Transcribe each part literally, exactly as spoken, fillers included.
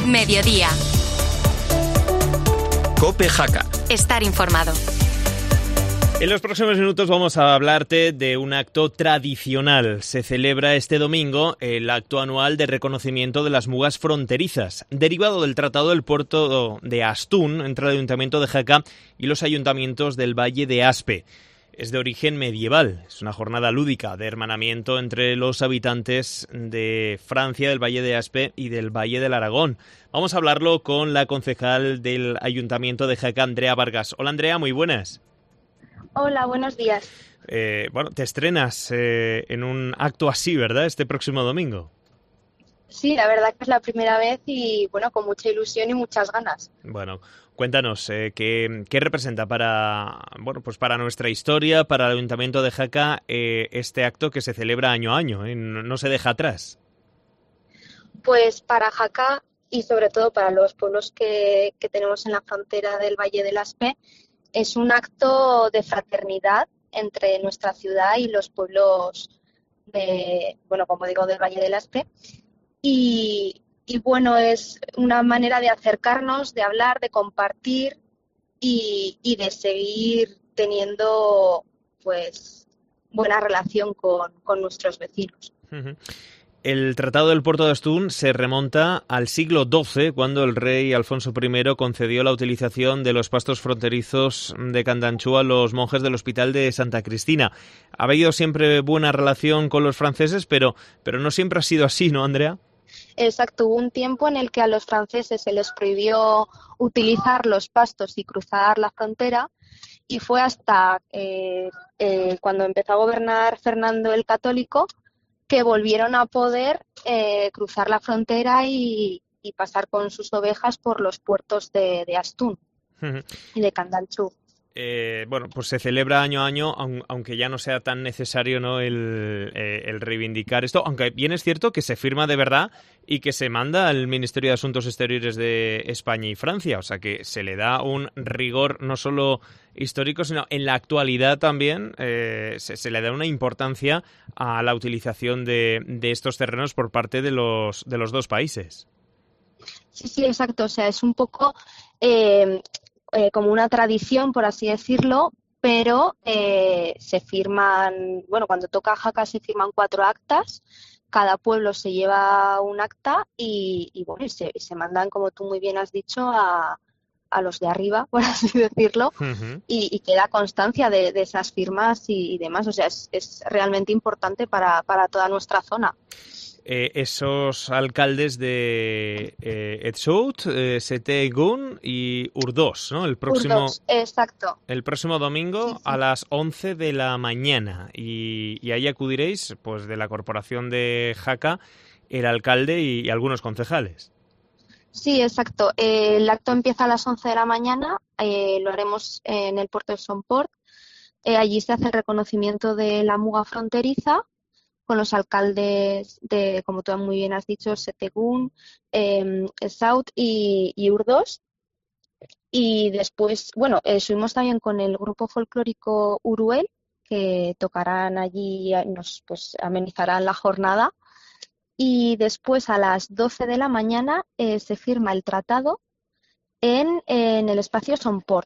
Mediodía. COPE Jaca. Estar informado. En los próximos minutos vamos a hablarte de un acto tradicional. Se celebra este domingo el acto anual de reconocimiento de las mugas fronterizas, derivado del Tratado del Puerto de Astún entre el Ayuntamiento de Jaca y los ayuntamientos del Valle de Aspe. Es de origen medieval, es una jornada lúdica de hermanamiento entre los habitantes de Francia, del Valle de Aspe y del Valle del Aragón. Vamos a hablarlo con la concejal del Ayuntamiento de Jaca, Andrea Vargas. Hola Andrea, muy buenas. Hola, buenos días. Eh, bueno, te estrenas eh, en un acto así, ¿verdad?, este próximo domingo. Sí, la verdad que es la primera vez y, bueno, con mucha ilusión y muchas ganas. Bueno, cuéntanos, eh, ¿qué, qué representa para, bueno, pues para nuestra historia, para el Ayuntamiento de Jaca, eh, este acto que se celebra año a año, ¿eh? no, no se deja atrás? Pues para Jaca y sobre todo para los pueblos que, que tenemos en la frontera del Valle del Aspe, es un acto de fraternidad entre nuestra ciudad y los pueblos de, bueno, como digo, del Valle del Aspe. Y, y bueno, es una manera de acercarnos, de hablar, de compartir y, y de seguir teniendo, pues, buena relación con, con nuestros vecinos. Uh-huh. El Tratado del Puerto de Astún se remonta al siglo doce, cuando el rey Alfonso primero concedió la utilización de los pastos fronterizos de Candanchú a los monjes del Hospital de Santa Cristina. Ha habido siempre buena relación con los franceses, pero, pero no siempre ha sido así, ¿no, Andrea? Exacto, hubo un tiempo en el que a los franceses se les prohibió utilizar los pastos y cruzar la frontera, y fue hasta eh, eh, cuando empezó a gobernar Fernando el Católico que volvieron a poder eh, cruzar la frontera y, y pasar con sus ovejas por los puertos de, de Astún uh-huh. y de Candanchú. Eh, bueno, pues se celebra año a año, aunque ya no sea tan necesario, ¿no?, el, eh, el reivindicar esto, aunque bien es cierto que se firma de verdad y que se manda al Ministerio de Asuntos Exteriores de España y Francia, o sea que se le da un rigor no solo histórico, sino en la actualidad también eh, se, se le da una importancia a la utilización de, de estos terrenos por parte de los, de los dos países. Sí, sí, exacto, o sea, es un poco... Eh, Eh, como una tradición, por así decirlo, pero eh, se firman, bueno, cuando toca Jaca se firman cuatro actas, cada pueblo se lleva un acta y, y bueno, y se, y se mandan, como tú muy bien has dicho, a, a los de arriba, por así decirlo, uh-huh. y, y queda constancia de, de esas firmas y, y demás, o sea, es, es realmente importante para, para toda nuestra zona. Eh, esos alcaldes de eh, Etxout, eh, Setegun y Urdós, ¿no? El próximo, Urdós, exacto. El próximo domingo sí, sí. a las once de la mañana. Y, y ahí acudiréis, pues, de la Corporación de Jaca, el alcalde y, y algunos concejales. Sí, exacto. Eh, el acto empieza a las once de la mañana, eh, lo haremos en el puerto de Somport. Eh, allí se hace el reconocimiento de la muga fronteriza, con los alcaldes de, como tú muy bien has dicho, Setegún, eh, Saut y, y Urdós. Y después, bueno, eh, subimos también con el grupo folclórico Uruel, que tocarán allí, nos pues amenizarán la jornada. Y después a las doce de la mañana eh, se firma el tratado en, en el espacio Somport.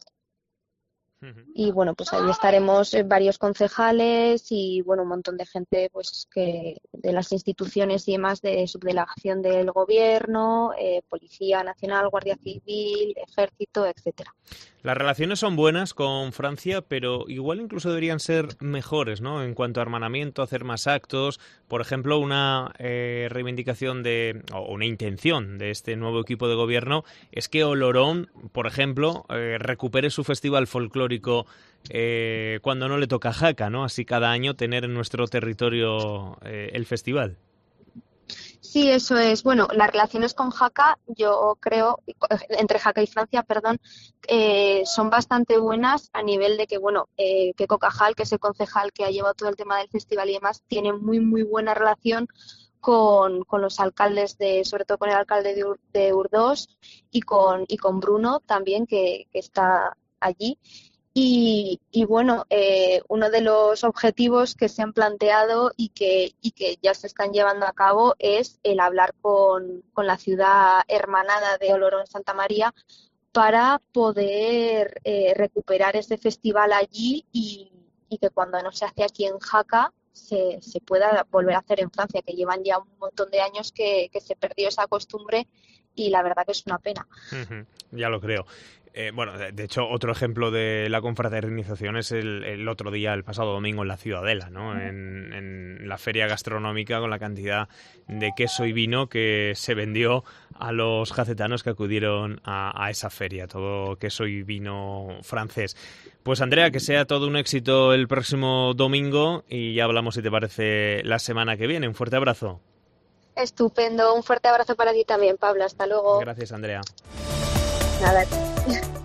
Y bueno, pues ahí estaremos varios concejales y bueno, un montón de gente pues que de las instituciones y demás de subdelegación del gobierno, eh, Policía Nacional, Guardia Civil, Ejército, etcétera. Las relaciones son buenas con Francia, pero igual incluso deberían ser mejores, ¿no? En cuanto a hermanamiento, hacer más actos. Por ejemplo, una eh, reivindicación de, o una intención de este nuevo equipo de gobierno es que Olorón, por ejemplo, eh, recupere su festival folclórico eh, cuando no le toca a Jaca, ¿no? Así cada año tener en nuestro territorio eh, el festival. Sí, eso es. Bueno, las relaciones con Jaca, yo creo, entre Jaca y Francia, perdón, eh, son bastante buenas a nivel de que, bueno, eh, que Cocajal, que es el concejal que ha llevado todo el tema del festival y demás, tiene muy, muy buena relación con, con los alcaldes, de, sobre todo con el alcalde de, Ur, de Urdós y con, y con Bruno también, que, que está allí. Y, y bueno, eh, uno de los objetivos que se han planteado y que, y que ya se están llevando a cabo es el hablar con, con la ciudad hermanada de Olorón-Santa María para poder eh, recuperar ese festival allí y, y que cuando no se hace aquí en Jaca se, se pueda volver a hacer en Francia, que llevan ya un montón de años que, que se perdió esa costumbre y la verdad que es una pena. Uh-huh, ya lo creo. Eh, bueno, de, de hecho, otro ejemplo de la confraternización es el, el otro día, el pasado domingo, en la Ciudadela, ¿no? En, en la feria gastronómica, con la cantidad de queso y vino que se vendió a los jacetanos que acudieron a, a esa feria, todo queso y vino francés. Pues Andrea, que sea todo un éxito el próximo domingo y ya hablamos, si te parece, la semana que viene. Un fuerte abrazo. Estupendo, un fuerte abrazo para ti también, Pablo. Hasta luego. Gracias, Andrea. Nada.